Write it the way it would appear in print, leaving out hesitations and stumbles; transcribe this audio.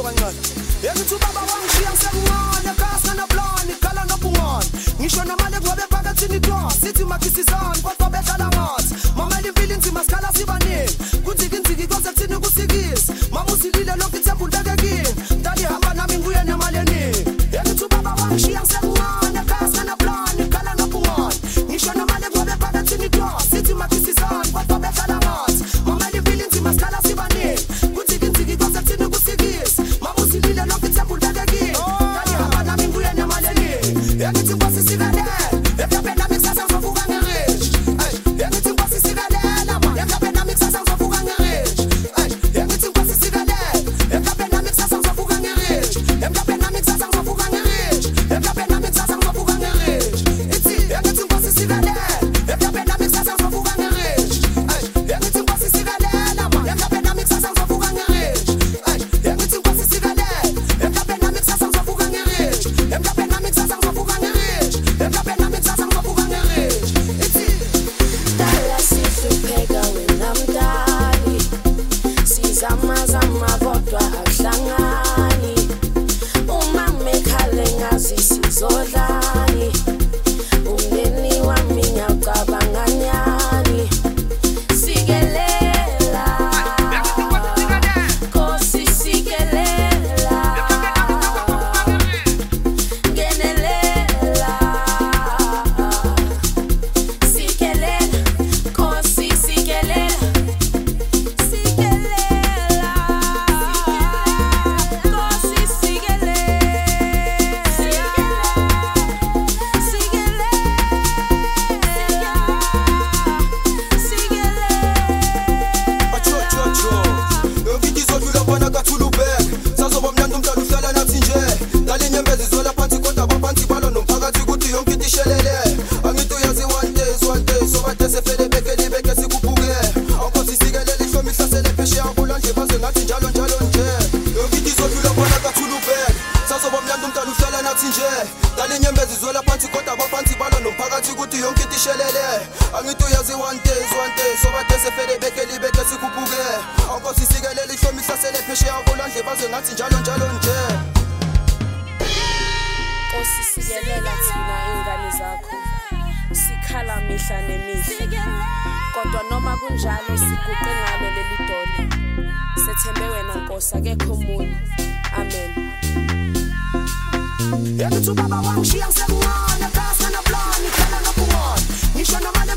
so kancane Yakithi ubaba wangishiya ngisemncane Kasi na plan ikhala nobungane Ngisho namale ngobe phakathini door Sithi makisizana kodwa behlala ngathi Mama limpilo inzima sikhala sibaningi Kunziki konse kuthini kusikisi Mama usilile lokhu ithembu ndekekini Mdali hamba nami nguye nemali eningi Yakithi ubaba wangishiya ngisemncane Kasi na plan ikhala nobungane Ngisho namale ngobe phakathini door Sithi makisizana kodwa behlala ngathi Mama limpilo inzima sikhala sibaningi Kunziki konse kuthini kusikisi Mama usilile lokhu ithembu ndekekini Mdali hamba nami nguye nemali eningi Yakithi nkosi sikalele Yaphela mikusasa ngizovuka ngirish Yakithi nkosi sikalele man Yaphela mikusasa ngizovuka ngirish Yakithi nkosi sikalele Yaphela mikusasa ngizovuka ngirish Yaphela mikusasa ngizovuka ngirish Yaphela mikusasa ngizovuka ngirish Ithi yakithi nkosi sikalele Yaphela mikusasa ngizovuka ngirish Yakithi nkosi sikalele man Yaphela mikusasa ngizovuka ngirish Yakithi nkosi sikalele Yaphela mikusasa ngizovuka ngirish Yaphela mikusasa ngizovuka ngirish Yaphela mikusasa ngizovuka ngirish Ithi Dala sihlupheka wena mdali Sizama kodwa akuhlangani Uma mekhale ngazi sizodlani Umndeni wami ngiyacabanga nyani Sikelela Nkosi sikelela Ngenelela Sikelela Nkosi sikelela Sikelela Nkosi sikelela Acho Yokidizodlula phana kathulubek Sazoba mnandi umntwana uhlala nathi nje Dala inyembezi zola phansi kodwa abaphansi balwa nomphakathi ukuthi yonke into ishelele Angithi uyazi one day sobade sefele beke sikuphuke Awukhosi sikelele ihlomi ihlasele phesheya kulwandle baze ngathi njalo nje Yokidizodlula phana kathulubek Sazoba mnandi umntwana uhlala nathi nje Dala inyembezi zola phansi kodwa abaphansi balwa nomphakathi ukuthi yonke into ishelele Angithi uyazi one day sobade sefele beke sikuphuke Awukhosi sikelele ihlomi ihlasele phesheya kulwandle baze ngathi njalo nje Nkosi sikelela thina ingane zakho Sikhala mihla nemihla Kodwa noma kunjalo siguqe ngalo leli dolo Sethembe wena Nkosi akekho omunye Amen Yakithi ubaba wangishiya ngisemncane Kasi na plan ikhala nobungane Ngisho namale